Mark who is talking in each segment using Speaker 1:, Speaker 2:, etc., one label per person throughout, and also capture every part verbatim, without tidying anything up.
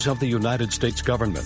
Speaker 1: of the United States government.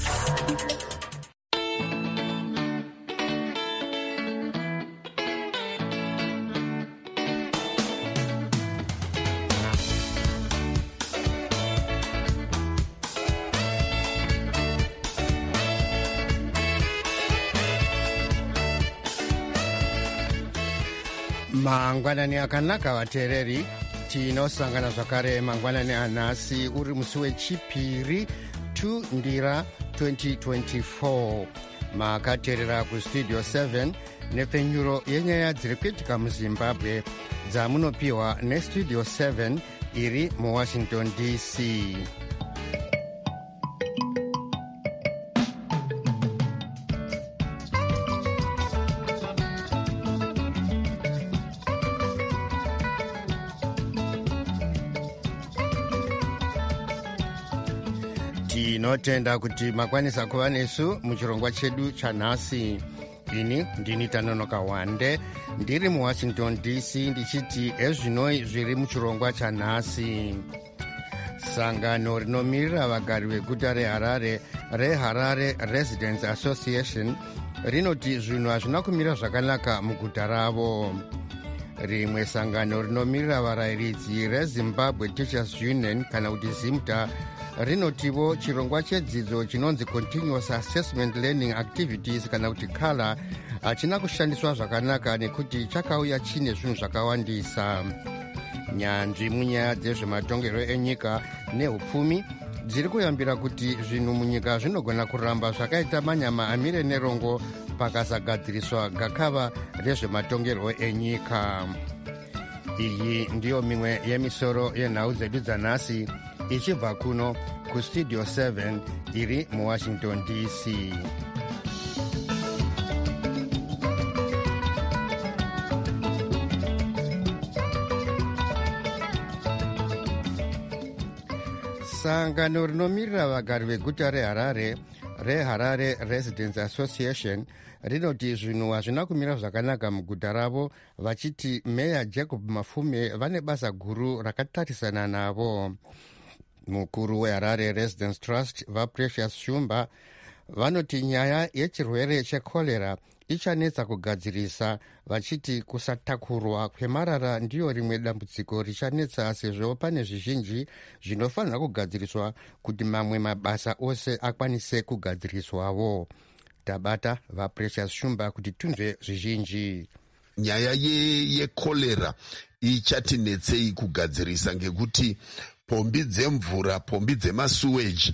Speaker 2: Mangwanani akanaka vateereri, tinosangana zvakare mangwanani anhasi uri musi wechipiri two ndira twenty twenty-four. Makateerera kustudio seven nepfenyuro yenyaya dziri kuitika muzimbabwe dzamunopiwa nestudio seven iri muwashington D C. Tinotenda kuti makwanisa kuva nesu muchirongwa chedu chanhasi. Ini ndini Tanonoka Wande ndiri muwashington D C ndichiti ezvinoi zviri muchirongwa chanhasi. Sangano rinomirira vagari veguta reHarare reHarare Residents Association rinoti zvinhu hazvina kumira zvakanaka muguta ravo. Rimwe sangano rinomirira varayiridzi reZimbabwe Teachers Union kana kuti ZIMTA rinotivo chirongwa chedzidzo chinonzi Continuous Assessment Learning Activities kana kuti khala hachina kushandiswa zvakanaka nekuti chakauya chine zvinhu zvakawandisa. Nyanzvi munyaya dzezvematongerwo enyika neupfumi dziri kuyambira kuti zvinhu munyika zvinogona kuramba zvakaita manyama amire nerongo pakasagadziriswa gakava rezvematongerwo enyika. Iyi ndiyo mimwe yemisoro yenhau dzedu dzanhasi ichibva kuno kustudio seven iri muwashington D C. Sangano rinomirira vagari veguta reHarare reHarare Residents Association rinoti zvinhu hazvina kumira zvakanaka muguta ravo, vachiti meya Jacob Mafume vane basa guru rakatarisana navo. Mukuru weHarare Residents Trust vaPrecious Shumba vanoti nyaya yechirwere chekorera ichanetsa kugadzirisa, vachiti kusatakurwa kwemarara ndiyo rimwe dambudziko richanetsa sezvo pane zvizhinji zvinofanira kugadziriswa kuti mamwe mabasa ose akwanise kugadziriswawo. Tabata vaPrecious Shumba kuti tunzve zvizhinji.
Speaker 3: Nyaya yekorera ichatinetsei kugadzirisa ngekuti pombi dzemvura, pombi dzemasuweji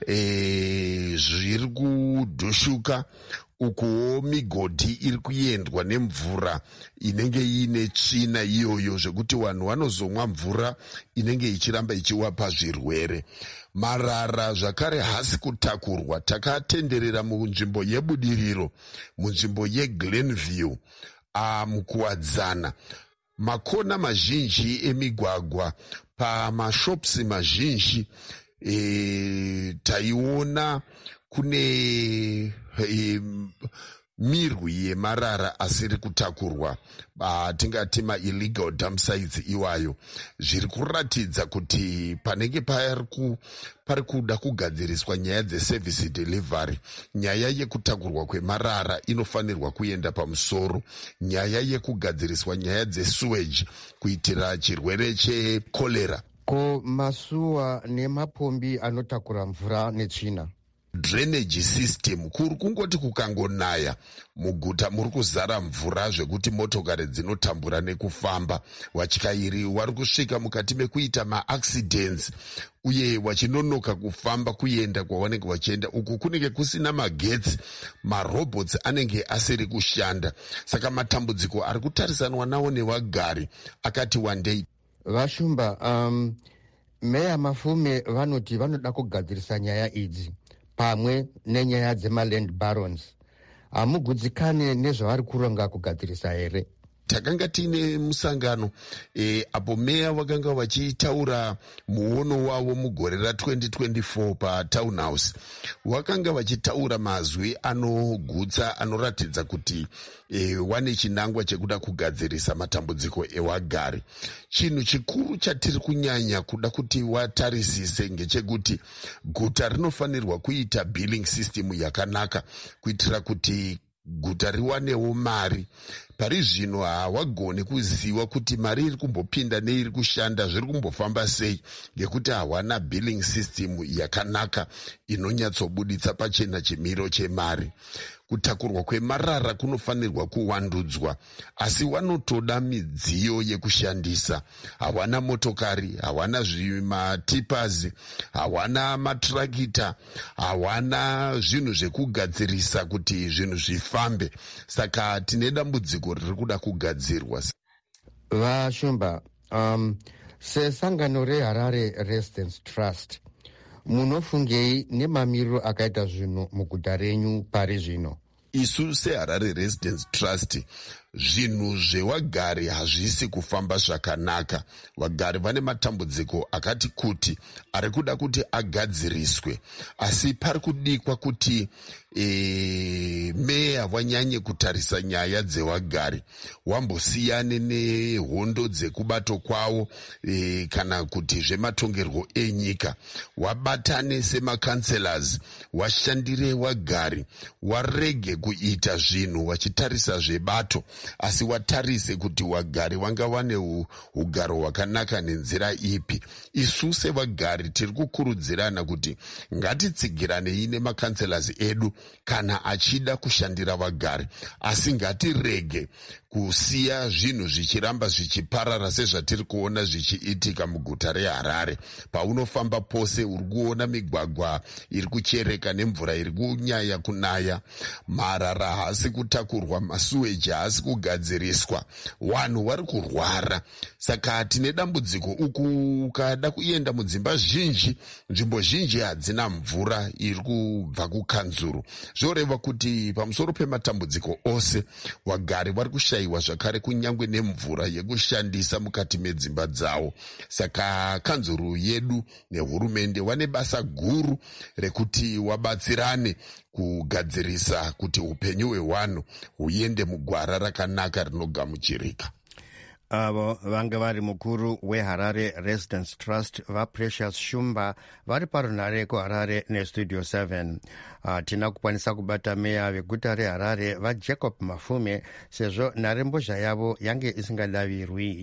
Speaker 3: e, zviri kudhushuka, ukuwo migodhi iri kuendwa nemvura inenge ine tsvina iyoyo zvekuti vanhu vanozomwa mvura inenge ichiramba ichiwapa zvirwere. Marara zvakare hasi kutakurwa. Takatenderera munzvimbo yebudiriro, munzvimbo yeGlenview, mukuwadzana makona mazhinji emigwagwa, pamashopsi mazhinji e, taiona kune e, mirwi yemarara asiri kutakurwa, tingati ma-illegal dump sites iwayo. Zviri kuratidza kuti panenge pari kuda kugadziriswa nyaya dzeservice delivery. Nyaya yekutakurwa kwemarara inofanirwa kuenda pamusoro. Nyaya yekugadziriswa nyaya dzesewage kuitira chirwere chekorera.
Speaker 2: Ko masuwa nemapombi anotakura mvura netsvina,
Speaker 3: drainage system kuri kungoti kukangonaya muguta muri kuzara mvura zvekuti motokari dzinotambura nekufamba. Watyairi wari kusvika mukati mekuita maaccidents uye wachinonoka kufamba kuenda kwavanenge vachienda. Uku kunenge kusina magetsi, marobots anenge asiri kushanda. Saka matambudziko ari kutarisanwa nawo nevagari akati wandei.
Speaker 2: Vashumba, um, meya Mafume vanoti vanoda kugadzirisa nyaya idzi pamwe nenyaya dzemaland barons. Hamugutsikane nezvavari kuronga kugadzirisa here?
Speaker 3: takanga tiine musangano e, apo meya vakanga vachitaura muono wavo mugore ra twenty twenty-four patownhouse. Vakanga vachitaura mazwi anogutsa anoratidza kuti e, wane chinangwa chekuda kugadzirisa matambudziko ewagari. Chinhu chikuru chatiri kunyanya kuda kuti watarisise ngechekuti guta rinofanirwa kuita billing system yakanaka kuitira kuti guta riwanewo mari. Pari zvino hawagoni kuziva kuti mari iri kumbopinda neiri kushanda zviri kumbofamba sei ngekuti hawana billing system yakanaka inonyatsobuditsa pachena chimiro chemari. Kutakurwa kwemarara kunofanirwa kuwandudzwa, asi wanotoda midziyo yekushandisa. Hawana motokari, hawana zvimatipazi, hawana matrakita, hawana zvinhu zvekugadzirisa kuti zvinhu zvifambe. Saka tine dambudziko riri kuda kugadzirwa.
Speaker 2: Vashumba, um, sesangano reHarare Residence Trust, munofungei nemamiriro akaita zvinhu muguta renyu pari zvino?
Speaker 3: Isu seHarare Residence Trust, zvinhu zvewagari hazvisi kufamba zvakanaka. Vagari vane matambudziko akati kuti ari kuda kuti agadziriswe, asi pari kudikwa kuti e, meya vanyanye kutarisa nyaya dzewagari, wambosiyane nehondo dzekubato kwavo e, kana kuti zvematongerwo enyika. Wabatane semakanselas, washandire wagari, warege kuita zvinhu wachitarisa zvebato, asi watarise kuti wagari wanga wane ugaro hwakanaka nenzira ipi. Isu sevagari tiri kukurudzirana kuti ngatitsigiranei nemakanselas edu kana achida kushandira vagari, asi ngatirege kusiya zvinhu zvichiramba zvichiparara sezvatiri kuona zvichiitika muguta reHarare. Paunofamba pose uri kuona migwagwa iri kuchereka nemvura iri kunyaya kunaya, marara haasi kutakurwa, masuweji haasi kugadziriswa, vanhu vari kurwara. Saka tine dambudziko uku. Ukada kuenda mudzimba zhinji, nzvimbo zhinji hadzina mvura iri kubva kukanzuru. Zvoreva kuti pamusoro pematambudziko ose, wagari vari kushayiwa zvakare kunyangwe nemvura yekushandisa mukati medzimba dzavo. Saka kanzuru yedu nehurumende vane basa guru rekuti wabatsirane kugadzirisa kuti upenyu hwevanhu huende mugwara rakanaka rinogamuchirika.
Speaker 2: Avo vanga vari mukuru weHarare Residence Trust vaPrecious Shumba vari parunhare kuHarare nestudio seven. Uh, tina kukwanisa kubata meya veguta reHarare vaJacob Mafume sezvo nharembozha yavo yange isingadavirwi.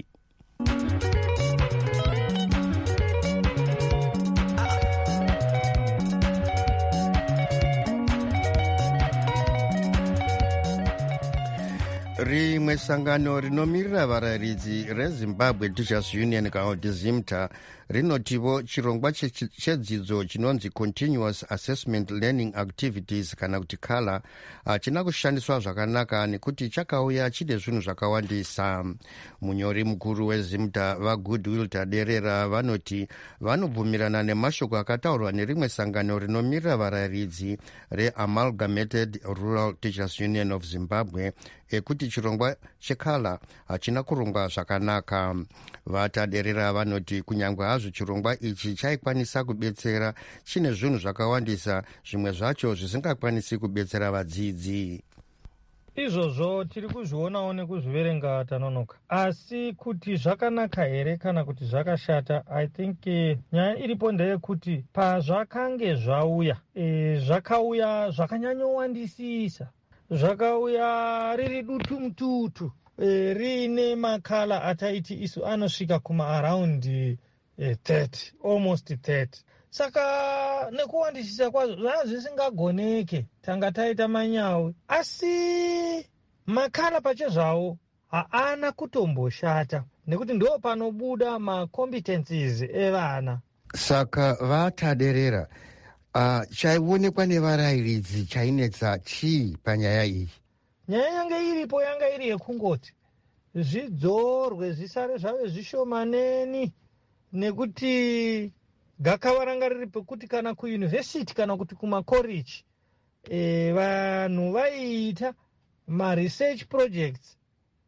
Speaker 2: Rimwe sangano rinomirira varayiridzi reZimbabwe Teachers Union kana kuti ZIMTA rinotivo chirongwa chedzidzo chinonzi Continuous Assessment Learning Activities kana kuti KALA china kushandiswa zvakanaka nekuti chakauya chine zvinhu zvakawandisa. Munyori mukuru weZIMTA vaGoodwill Taderera vanoti vanobvumirana nemashoko akataurwa nerimwe sangano rinomirira varayiridzi reAmalgamated Rural Teachers Union of Zimbabwe ekuti chirongwa chekala hachina kurongwa zvakanaka. Vataderera vanoti kunyangwe hazvo chirongwa ichi chaikwanisa kubetsera, chine zvinhu zvakawandisa, zvimwe zvacho zvisingakwanisi kubetsera vadzidzi.
Speaker 4: Izvozvo tiri kuzvionawo nekuzviverenga tanonoka, asi kuti zvakanaka here kana kuti zvakashata, I think eh, nyaya iripo ndeyekuti pazvakange zvauya eh, zvakauya zvakanyanyowandisisa, zvakauya riri dutu mututu e, riine makala ataiti isu anosvika kuma araundi e, thirty, almost thirty. Saka nekuwandisisa kwazvo zvaa zvisingagoneke tanga taita manyawi, asi makala pachezvawo haana kutomboshata nekuti ndo panobuda macompetencies evana.
Speaker 2: Saka vataderera Uh, chaionekwa nevarayiridzi chainetsa chii panyaya iyi?
Speaker 4: Nyaya yange iripo yanga iri yekungoti zvidzorwe zvisare zvave zvishomaneni, nekuti gakava ranga riri pekuti kana kuyunivhesiti kana kuti kumakoreji e, vanhu vaiita maresearch projects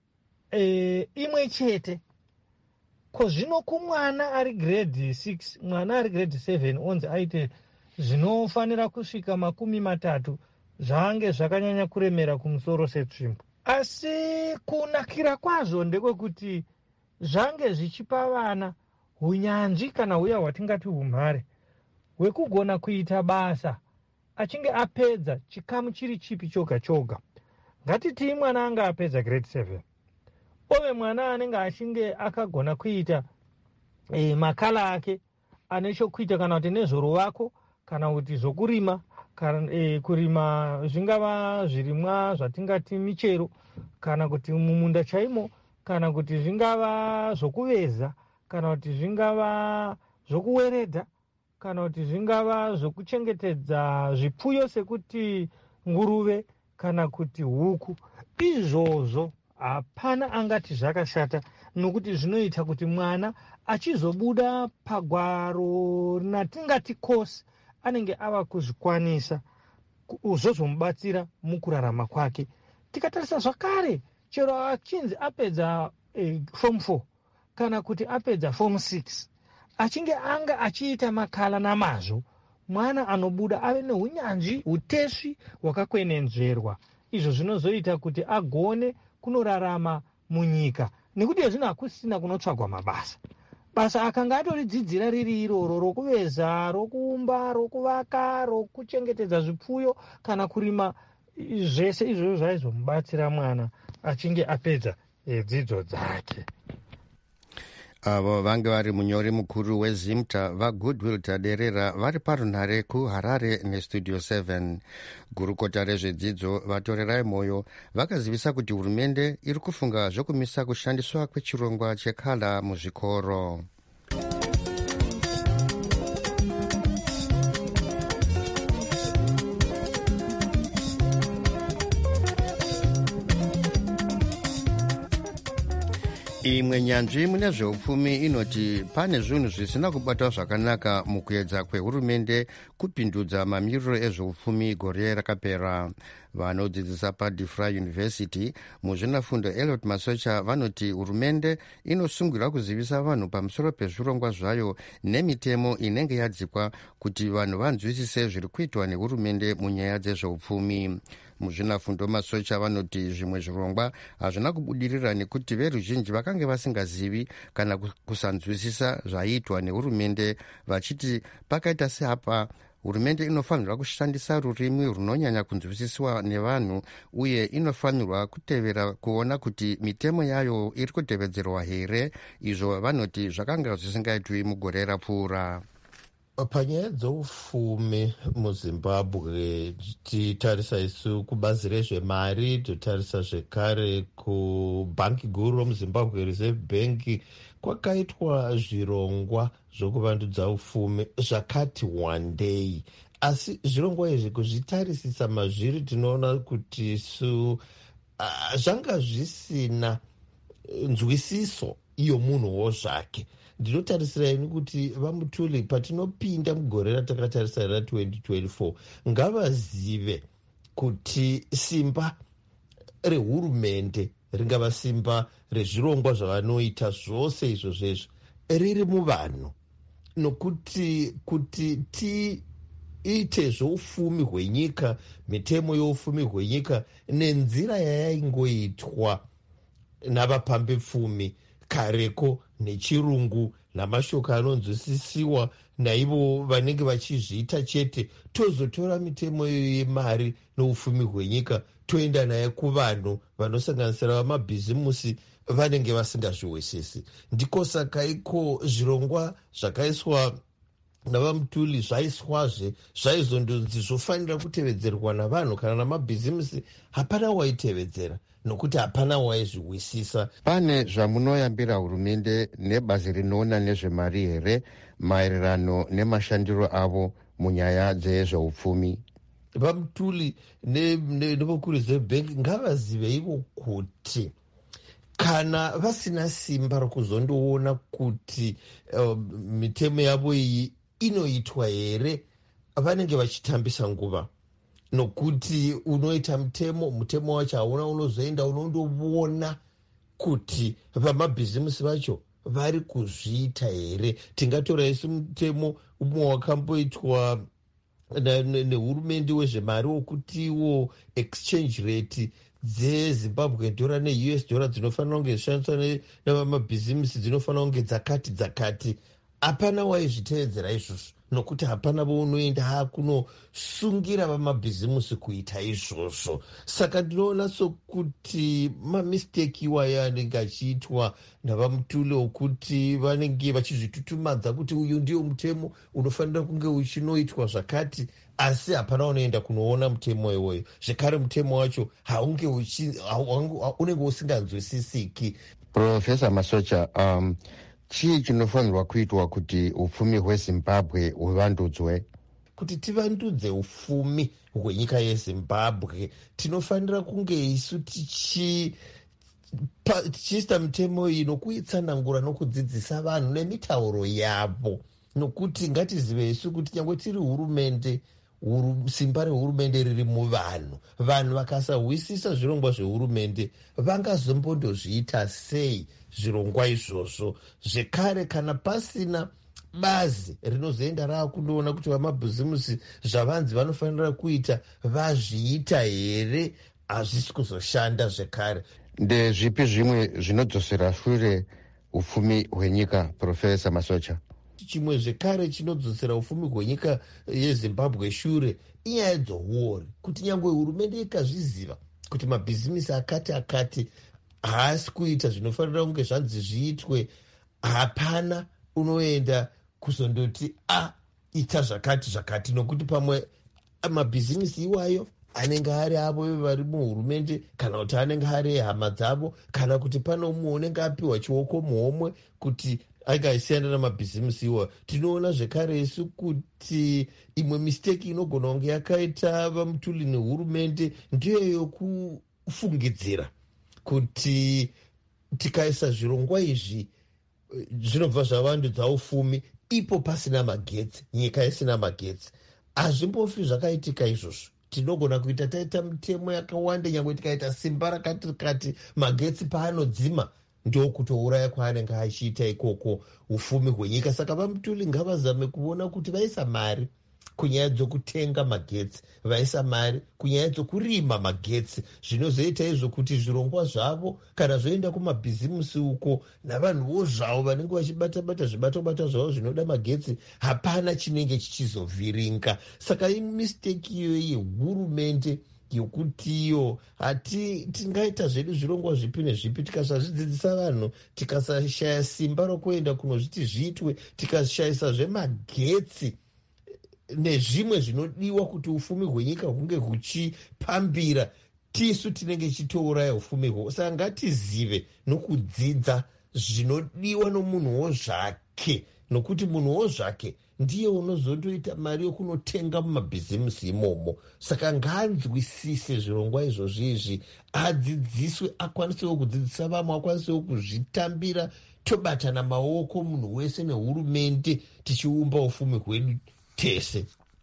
Speaker 4: e, imwe chete. Ko zvino kumwana ari grade six, mwana ari grade seven onzi aite zvinofanira kusvika makumi matatu zvange zvakanyanya kuremera kumusoro setsvimbo. Asi kunakira kwazvo ndekwekuti zvange zvichipa vana hunyanzvi kana huya hwatingati umhare hwekugona kuita basa achinge apedza chikamu chiri chipi choga choga. Ngatiti mwana anga apedza grade seven, ove mwana anenge achinge akagona kuita e, makala ake ane chokuita kana kuti nezvoruvako kana kuti zvokurima kana e, kurima zvingava zvirimwa zvatingati michero kana kuti mumunda chaimo kana kuti zvingava zvokuveza kana kuti zvingava zvokuweredha kana kuti zvingava zvokuchengetedza zvipfuyo sekuti nguruve kana kuti huku. Izvozvo hapana angati zvakashata, nokuti zvinoita kuti mwana achizobuda pagwaro rinatingati kosi anenge ava kuzvikwanisa uzozomubatsira mukurarama kwake. Tikatarisa zvakare chero achinzi apedza eh, form four kana kuti apedza form six achinge anga achiita makala namazvo, mwana anobuda ave nehunyanzvi hutesvi hwakakwenenzverwa. Izvo zvinozoita kuti agone kunorarama munyika, nekuti zvino hakusina kunotsvagwa mabasa. Basa akanga atoridzidzira riri iroro rokuveza, rokuumba, rokuvaka, rokuchengetedza zvipfuyo kana kurima, zvese izvozvo zvaizomubatsira mwana achinge apedza e, dzidzo dzake.
Speaker 2: Avo vange vari munyori mukuru wezimta vagoodwill Taderera vari parunhare kuHarare nestudio seven. Gurukota rezvedzidzo vatorerai moyo vakazivisa kuti hurumende iri kufunga zvokumisa kushandiswa kwechirongwa chekhala muzvikoro. Imwe nyanzvi mune zveupfumi inoti pane zvinhu zvisina kubatwa zvakanaka mukuedza kwehurumende kupindudza mamiriro ezveupfumi gore rakapera. Vanodzidzisa paDifra University muzvinafundo Elliot Masocha vanoti hurumende inosungirwa kuzivisa vanhu pamusoro pezvirongwa zvayo nemitemo inenge yadzikwa kuti vanhu vanzwisise zviri kuitwa nehurumende munyaya dzezveupfumi. Muzvinafundo Masocha vanoti zvimwe zvirongwa hazvina kubudirira nekuti veruzhinji vakange vasingazivi kana kusanzwisisa zvaiitwa nehurumende, vachiti pakaita sehapa hurumende inofanirwa kushandisa rurimi runonyanya kunzwisiswa nevanhu uye inofanirwa kutevera kuona kuti mitemo yayo iri kutevedzerwa here. Izvo vanoti zvakanga zvisingaitwi mugore rapfuura.
Speaker 5: Panyaya dzeupfumi muZimbabwe titarisa isu kubazi rezvemari, totarisa zvekare kubhanki guru romuZimbabwe Reserve Bank, kwakaitwa zvirongwa zvokuvandudza upfumi zvakati wandei. Asi zvirongwa izvi kuzvitarisisa mazviri tinoona kuti su uh, zvanga zvisina nzwisiso iyo munhuwo zvake. Ndinotarisira ini kuti vaMutuli patinopinda mugore ratakatarisa ra-twenty twenty-four ngavazive kuti simba rehurumende ringava simba rezvirongwa zvavanoita zvose izvo zvezvo riri muvanhu, nokuti kuti tiite zvoufumi hwenyika, mitemo youfumi hwenyika nenzira yayaingoitwa navapambepfumi kareko nechirungu namashoko anonzwisisiwa naivo vanenge vachizviita chete, tozotora mitemo yemari noufumi hwenyika toenda naye kuvanhu vanosanganisira vamabhizimusi vanenge vasingazviwisisi. Ndiko saka iko zvirongwa zvakaiswa navaMutuli zvaiswazve zvaizondonzi zvofanira kutevedzerwa navanhu kana namabhizimusi, hapana waitevedzera nokuti hapana waizviwisisa.
Speaker 2: Pane zvamunoyambira hurumende nebazi rinoona nezvemari here maererano nemashandiro avo munyaya dzezveupfumi?
Speaker 5: VaMutuli nevokuru Reserve Bank ngavazive ivo kuti kana vasina simba rokuzondoona kuti uh, mitemo yavo iyi inoitwa here, vanenge vachitambisa nguva. Nokuti unoita mutemo, mutemo wacho hauna unozoenda unondoona kuti vamabhizimusi vacho vari kuzviita here. Tingatora isu mutemo umwe wakamboitwa nehurumende wezvemari wokutiwo exchange rate dzezimbabwe dollar ne-U S dollar dzinofanira kunge zvishandiswa namabhizimusi dzinofanira kunge dzakati dzakati. Hapana waizviteedzera izvozvo, nokuti hapana vounoenda kunosungira vamabhizimusi kuita izvozvo. Saka ndinoona sokuti mamisteki iwayo anenge achiitwa navamutule wokuti vanenge vachizvitutumadza kuti uyu ndio mutemo unofanira kunge uchinoitwa zvakati, asi hapana unoenda kunoona mutemo iwoyo. Zvekare mutemo wacho haunge unenge usinganzwisisiki.
Speaker 2: Profesa Masocha, um, chii chinofanirwa kuitwa kuti upfumi hwezimbabwe huvandudzwe?
Speaker 5: Kuti tivandudze upfumi hwenyika yezimbabwe tinofanira kunge isu tichiisa mitemo iyi nokuitsanangura nokudzidzisa vanhu nemitauro yavo, nokuti ngatizive isu kuti nyangwe tiri hurumende, simba rehurumende riri muvanhu. Vanhu vakasahwisisa zvirongwa zvehurumende vangazombondozviita sei zvirongwa izvozvo? Zvekare, kana pasina bazi rinozoenda raakundoona kuti vamabhizimusi zvavanzi vanofanira kuita vazviita here, hazvisi kuzoshanda. Zvekare,
Speaker 2: ndezvipi zvimwe zvinodzosera shure upfumi hwenyika, Profesa Masocha?
Speaker 5: Chimwe zvekare chinodzosera upfumi hwenyika yezimbabwe shure inyaya dzohuori, kuti nyangwe hurumende ikazviziva kuti mabhizimisi akati akati haasi kuita zvinofanira kunge zvanzi zviitwe, hapana unoenda kuzondoti a ita zvakati zvakati, nokuti pamwe mabhizimisi iwayo anenge ari avo vari muhurumende, kana kuti anenge ari hama dzavo, kana kuti pane umwe unenge apiwa chioko muhomwe kuti anga isiyana namabhizimusi iwayo. Tinoona zvekare isu kuti imwe misteki inogona kunge yakaita vamutuli nehurumende ndiyo yokufungidzira kuti tikaisa zvirongwa izvi zvinobva zvavandudza upfumi ipo pasina magetsi, nyika isina magetsi. Hazvimbofi zvakaitika izvozvo. Tinogona kuita taita mitemo yakawanda, nyangwe tikaita simba rakati kati, magetsi paanodzima ndio kutouraya kwaanenge achiita ikoko upfumi hwenyika. Saka vamutuli ngavazame kuona kuti vaisa mari kunyaya dzokutenga magetsi, vaisa mari kunyaya dzokurima magetsi, zvinozoita izvo kuti zvirongwa zvavo kana zvoenda kumabhizimusi uko navanhuwo zvavo vanenge vachibata-bata zvibato-bata zvavo zvinoda magetsi, hapana chinenge chichizovhiringa. Saka imisteki iyo yehurumende yokuti iyo hati tingaita zvedu zvirongwa zvipi nezvipi tikasazvidzidzisa vanhu, tikasashaya simba rokuenda kunozviti zviitwe, tikashayisa zvemagetsi nezvimwe zvinodiwa kuti upfumi hwenyika hunge huchipambira, tisu tinenge chitouraya upfumi hwo. Saka ngatizive nokudzidza zvinodiwa nomunhuwo zvake, nokuti munhuwo zvake ndiye unozondoita mari yokunotenga mumabhizimusi imomo. Saka ngaanzwisise zvirongwa izvozvo izvi, adzidziswe, akwanisewo kudzidzisa vamwe, akwanisewo kuzvitambira, tobatana maoko munhu wese nehurumende tichiumba upfumi hwedu tese.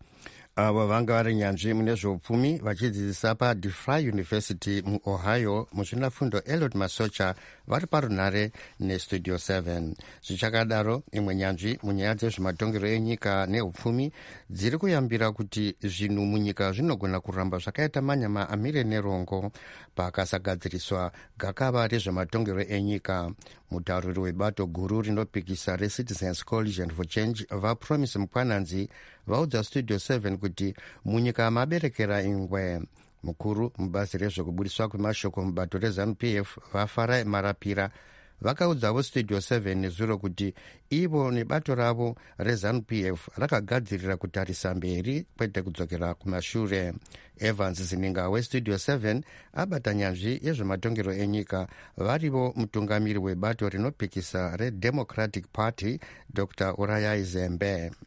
Speaker 2: Avo vanga vari nyanzvi mune zveupfumi vachidzidzisa paDeFry University muOhio muzvinafundo Eliot Masocha vari parunhare nestudio seven. Zvichakadaro, imwe nyanzvi munyaya dzezvematongero enyika neupfumi dziri kuyambira kuti zvinhu munyika zvinogona kuramba zvakaita manyama amire nerongo pakasagadziriswa gakava rezvematongero enyika. Mutauriri webato guru rinopikisa reCitizens Coalition for Change vaPromise Mukwananzi vaudza studio seven kuti munyika maberekera ingwe. Mukuru mubazi rezvekubudiswa kwemashoko mubato reZANU P F vaFara Marapira vakaudzawo studio seven nezuro kuti ivo nebato ravo reZANU P F rakagadzirira kutarisa mberi kwete kudzokera kumashure. Evans Zininga westudio seven abata nyanzvi yezvematongero enyika varivo mutungamiri webato rinopikisa reDemocratic Party Doctor Urayai Zembe.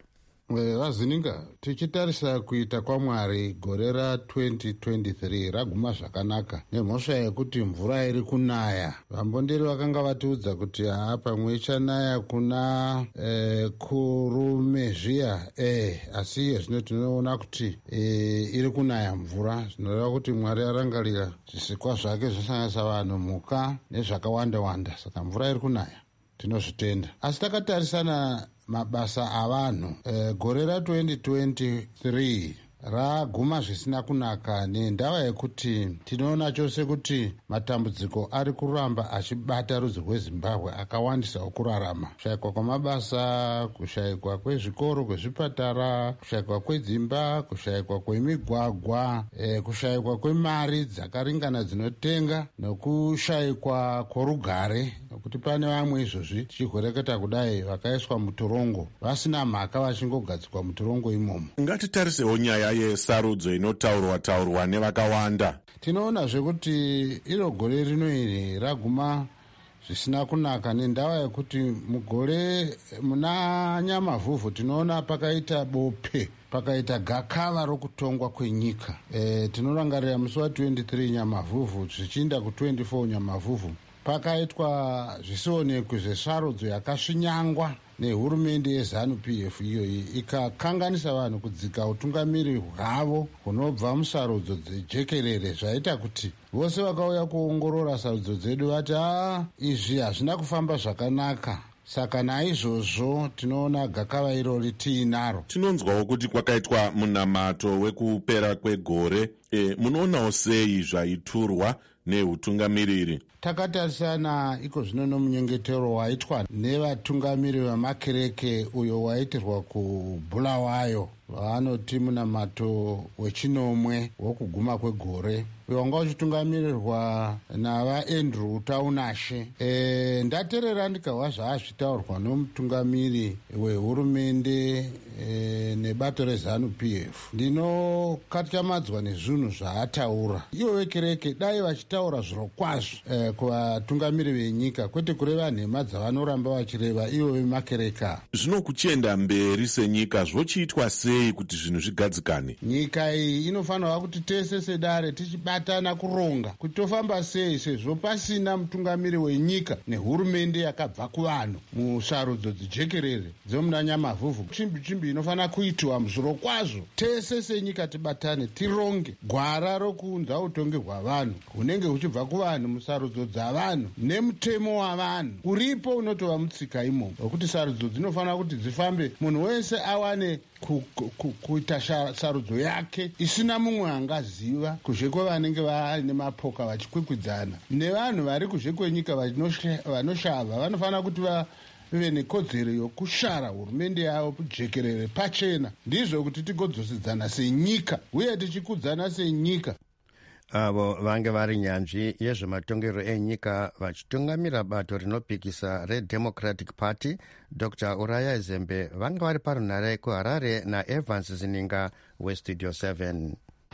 Speaker 6: vazininga tichitarisa kuita kwaMwari gore ra-twenty twenty-three raguma zvakanaka nemhosva yekuti mvura iri kunaya. Vambonderi vakanga vatiudza kuti haa pamwe ichanaya kuna eh, kurume zviya eh, asi iye zvino tinoona kuti eh, iri kunaya mvura, zvinoreva kuti Mwari arangarira zvisikwa zvake zvisanganisa vanhu, mhuka nezvakawanda wanda, saka mvura iri kunaya tinozvitenda. Asi takatarisana mabasa avanhu e, gore ra-twenty twenty-three raguma zvisina kunaka nendava yekuti tinoona chose kuti matambudziko ari kuramba achibata rudzi rweZimbabwe akawandisa okurarama. Kushayikwa kwamabasa, kushayikwa kwezvikoro, kwezvipatara, kushayikwa kwedzimba, kushayikwa kwemigwagwa, e, kushayikwa kwemari dzakaringana dzinotenga, nokushayikwa kworugare, nokuti pane vamwe izvozvi tichigoreketa kudai vakaiswa mutorongo vasina mhaka vachingogadzikwa mutorongo imomo.
Speaker 7: Ngatitarisewo nyaya yesarudzo inotaurwa taurwa nevakawanda.
Speaker 6: Tinoona zvekuti iro gore rino iri raguma zvisina kunaka nendava yekuti mugore muna Nyamavhuvhu tinoona pakaita bope, pakaita gakava rokutongwa kwenyika. E, tinorangarira musi wa-twenty-three Nyamavhuvhu zvichiinda ku-twenty-four Nyamavhuvhu pakaitwa zvisionekwe zvesarudzo yakasvinyangwa nehurumende yeZanu P F iyoyi ikakanganisa vanhu kudzika utungamiri hwavo hunobva musarudzo dzejekerere, zvaita kuti vose vakauya kuongorora sarudzo dzedu vati aa izvi hazvina kufamba zvakanaka. Saka naizvozvo tinoona gakava irori tiinaro.
Speaker 7: Tinonzwawo kuti kwakaitwa munamato wekupera kwegore. E, munoonawo sei zvaiturwa neutungamiriri?
Speaker 6: Takatarisana iko zvino nomunyengetero waitwa nevatungamiri vemakereke uyo waitirwa kuBulawayo, vanoti munamato wechinomwe wokuguma kwegore, uyo wanga uchitungamirirwa navaAndrew Taunashe. E, ndaterera ndikahwa zvaazvitaurwa nomutungamiri wehurumende e, nebato reZanu P F. Ndinokatyamadzwa nezvinhu zvaataura. Ivo vekereke dai vachitaura zviro kwazvo e, kuvatungamiri venyika, kwete kureva nhema dzavanoramba vachireva ivo vemakereka.
Speaker 7: Zvino kuchienda mberi senyika zvochiitwa sei kuti zvinhu zvigadzikane?
Speaker 6: Nyika iyi inofanirwa kuti tese sedare tichibatana kuronga kuti tofamba sei, sezvo pasina mutungamiri wenyika nehurumende yakabva kuvanhu musarudzo dzijekerere dzomuna Nyamavhuvhu. Chimbi chimbi inofanira kuitwa zviro kwazvo. Tese senyika tibatane tironge gwara rokuunza utongi hwavanhu hunenge huchibva kuvanhu musarudzo dzavanhu nemutemo wavanhu uripo unotova mutsika imomo, wekuti sarudzo dzinofanira kuti dzifambe munhu wese awane kuita sarudzo yake isina mumwe angaziva, kuzhe kwevanenge vaine mapoka vachikwikwidzana nevanhu vari kuzhe kwenyika vanoshava. Vanofanira kuti vave nekodzero yokushara hurumende yavo kujekerere pachena, ndizvo kuti tigodzosedzana senyika uye tichikudzana senyika.
Speaker 2: Avo vange vari nyanzvi yezvematongero enyika vachitungamira bato rinopikisa reDemocratic Party, Doctor Uraya Zembe, vange vari parunhare kuHarare naEvans Zininga weStudio seven.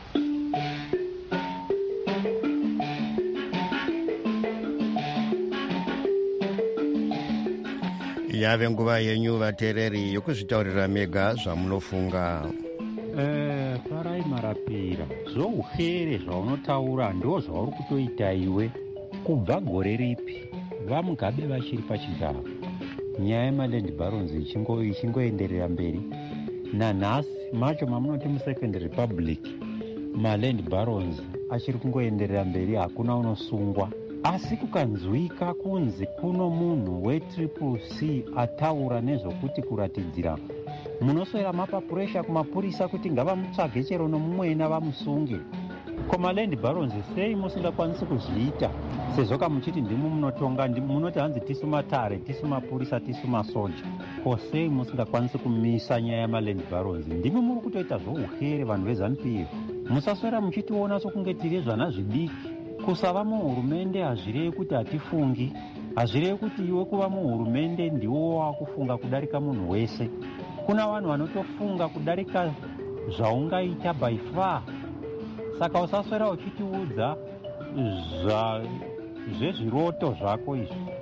Speaker 2: Yave nguva yenyu vateereri yokuzvitaurira mega zvamunofunga.
Speaker 8: Eh, parai marapira zvouhere zvaunotaura ndo zvauri kutoita iwe kubva gore ripi vamugabe vachiri pachigaro. Nyaya yemaland barons ichingoenderera mberi nanhasi macho mamunoti muSecond Republic maland barons achiri kungoenderera mberi, hakuna unosungwa. Asi kukanzwika kunzi kuno munhu wetriple C ataura nezvokuti kuratidzira munoswera mapa puresha kumapurisa kuti ngavamutsvage chero nomumwena vamusunge. Koma land barons sei musingakwanisi kuzviita, sezvo kamuchiti ndimo munotonga, munoti hanzi tisu matare, tisu mapurisa, tisu masoja. Ko sei musingakwanisi kumisa nyaya yamaland barons? Ndimo muri kutoita zvouhere vanhu veZanu P F. Musaswera muchitiona sokunge tiri zvana zvidiki. Kusava muhurumende hazvirevi kuti hatifungi, hazvirevi kuti iwe kuva muhurumende ndiwo wakufunga kudarika munhu wese. Kuna vanhu vanotofunga kudarika zvaungaita by far. Saka usaswera uchitiudza zvezviroto zvako izvi.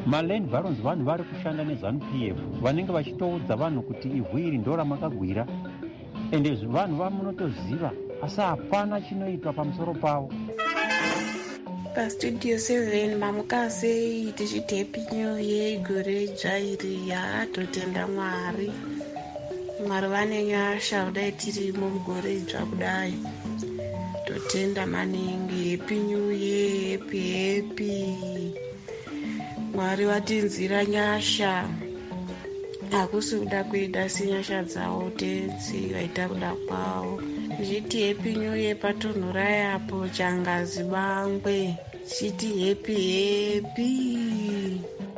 Speaker 8: maland barons vanhu vari kushanda nezanu P F vanenge vachitoudza vanhu kuti ivhu iri ndo ramakagwira, ende vanhu vamunotoziva asi hapana chinoitwa pamusoro pavo.
Speaker 9: Pastudio seven mamuka sei tichitepi new yegore dzvairi yaatotenda Mwari. Mwari vane nyasha kudai tiri mugore dzva kudai. Totenda maningi, happy new year, happy happy. Mwari vatinzira nyasha. Hakusi kuda kuita si nyasha dzavo tenzi vaita kuda kwavo. Chiti happy new year patonhora yapo changazi bangwe. Chiti happy happy.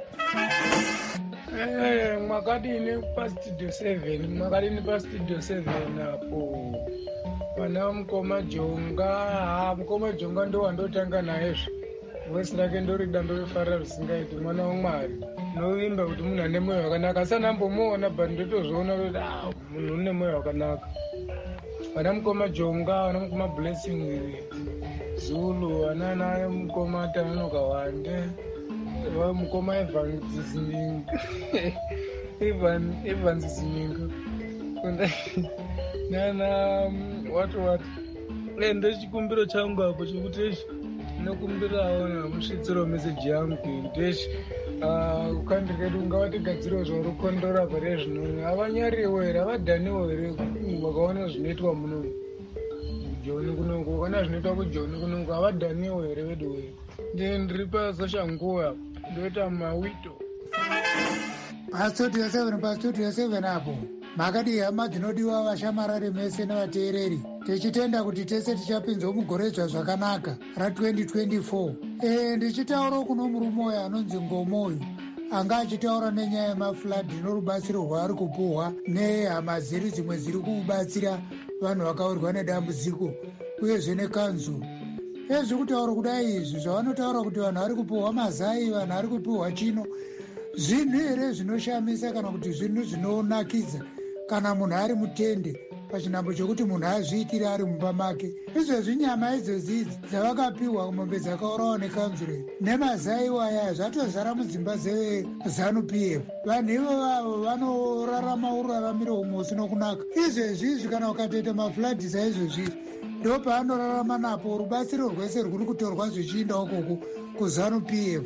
Speaker 10: Eh, mwakadini pastudio seven, mwakadini pastudio seven apo. Pana mukoma Jonga, ha mukoma Jonga ndo wandotanga naye. Voice rake ndori dando rifarira risingaiti, mwana waMwari. Novimba kuti munhu ane mwoyo wakanaka, sana mbomuona but ndotozviona kuti ah munhu une mwoyo wakanaka. Pana mukoma Jonga, pana mukoma Blessing Zulu, ana naye mukoma Tanoka Wande, va mukoma Evan Zizininga. Evan Evan Zizininga. Kunda nana watu watu. Ende chikumbiro changu hapo chikuti nokumbirawo namusvitsiro meseji yangu kuti kukandirikedu ngavatigadziriwo zvarukondora pare zvino havanyariwo here havadhaniwo here vakaona zvinoitwa muno kujoni kunongo vakaona zvinoitwa kujoni kunongo havadhaniwo here vedu weye nde ndiri pasosha nguva ndoita mawito
Speaker 11: pastudio seven pastudio seven apo makadi hama dzinodiwa vashamarari mese nevateereri tichitenda kuti tese tichapinzwa mugoredzwa zvakanaka ratwenty twenty-four. E, ndichitaura kuno murume uyo anonzi Ngomoyo anga achitaura nenyaya yemafladhi norubatsiro rwaari kupuhwa nehama dziri dzimwe dziri kubatsira vanhu vakawirwa nedambudziko uyezve nekanzuro. Ezvi kutaura kudai izvi zvavanotaura kuti vanhu vari kupuhwa mazai, vanhu vari kupuhwa chino, zvinhu here zvinoshamisa kana kuti zvinhu zvinonakidza kana munhu ari mutende pachinhambo chokuti munhu azviitire ari mumba make. Izvezvi nyama idzodzi idzi dzavakapiwa mombe dzakaurawo nekanzuro nemazai waya zvatozara mudzimba dzezanu P F. Vanhu ivo vanorarama uraramiro umwe usino kunaka. Izvezvi izvi kana ukatoita mafladhi saizvozvi ndo paanorarama napo rubatsiro rwese rwuri kutorwa zvichiinda ukoko kuzanu P F.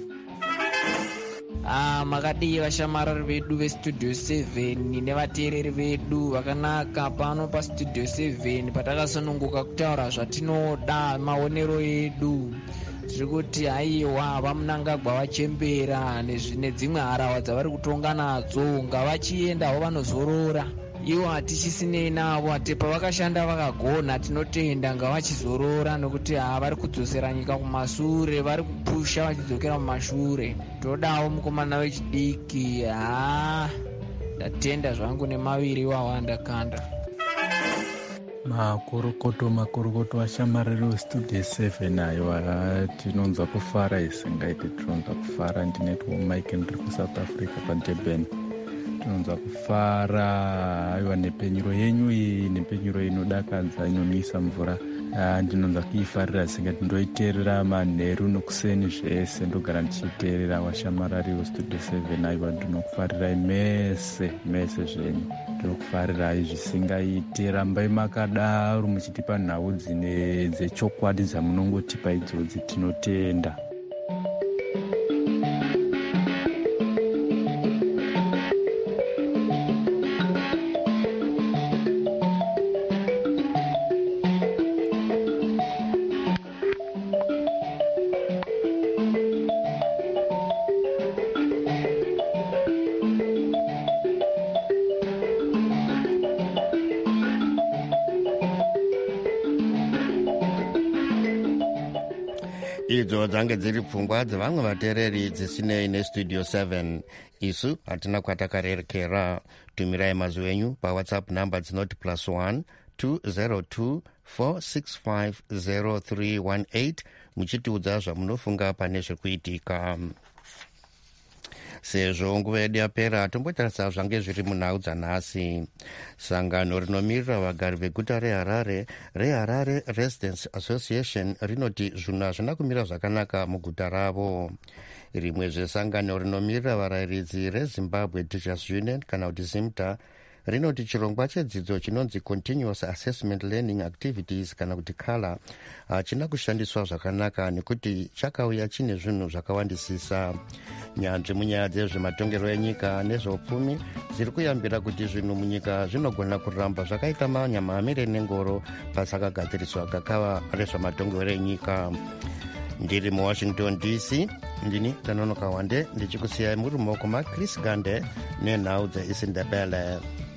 Speaker 12: Ah, makadi vashamarari vedu vestudio seven nevateereri vedu vakanaka pano pastudio seven patakasununguka kutaura zvatinoda maonero edu. Tiri kuti haiwa vamunangagwa vachembera nedzimwe harawa dzavari kutonga nadzo ngavachiendawo vanozorora. Ivo hatichisinei navo, ati pavakashanda vakagona tinotenda ngavachizorora nekuti ha vari kudzosera nyika kumashure, vari kupusha vachidzokera mumashure. Todawo mukomana wechidiki, ha ndatenda zvangu nemaviri wawanda kanda.
Speaker 13: Makorokoto makorokoto ashamarari westudio seven aiwa tinonzwa kufara isingaiti tinonzwa kufara. Ndinetwo Mike ndiri kuSouth Africa paDurban. Tinonzwa kufara aiwa nepenyuro yenyu iyi, nepenyuro inodakadza inomisa mvura. Ndinonzwa kuifarira singati ndoiteerera manheru nokuseni zvese ndogara ndichiteerera washamarari westudio seven. Aiwa ndinokufarirai mese mese zvenyu, ndinokufarirai zvisingaite. Rambai makadaro muchitipa nhau dzine dzechokwadi dzamunongotipa idzodzi, tinotenda.
Speaker 2: Idzo dzange dziri pfungwa dzevamwe vateereri dzisinei nestudio seven. Isu hatina kwatakarerekera. Tumirai mazwi enyu pawhatsapp number dzinoti plus one two zero two four six five zero three one eight muchitiudza zvamunofunga pane zvekuitika. sezvo nguva yedu yapera tombotarisa zvange zviri munhau dzanhasi. Sangano rinomirira vagari veguta reharare reharare Residents Association rinoti zvinhu hazvina kumira zvakanaka muguta ravo. Rimwe zvesangano rinomirira varayiridzi reZimbabwe Teachers Union kana kuti ZIMTA rinoti chirongwa chedzidzo chinonzi Continuous Assessment Learning Activities kana kuti kala hachina kushandiswa zvakanaka nekuti chakauya chine zvinhu zvakawandisisa. Nyanzvi munyaya dzezvematongero enyika nezveupfumi dziri kuyambira kuti zvinhu munyika zvinogona kuramba zvakaita manyamuhamire nengoro pasakagadziriswa gakava rezvematongero enyika. Ndiri muWashington D C ndini Tanonoka Wande ndichikusiyai muri mumaoko maChris Gande nenhau dzeIsindebele.